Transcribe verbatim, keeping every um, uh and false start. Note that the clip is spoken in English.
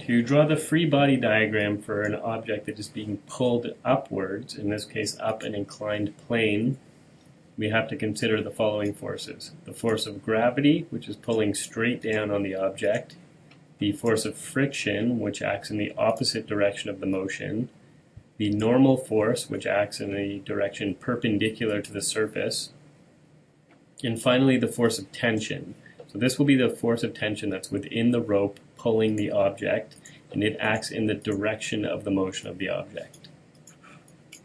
To draw the free body diagram for an object that is being pulled upwards, in this case up an inclined plane, we have to consider the following forces. The force of gravity, which is pulling straight down on the object, the force of friction, which acts in the opposite direction of the motion, the normal force, which acts in the direction perpendicular to the surface, and finally the force of tension. So this will be the force of tension that's within the rope pulling the object, and it acts in the direction of the motion of the object.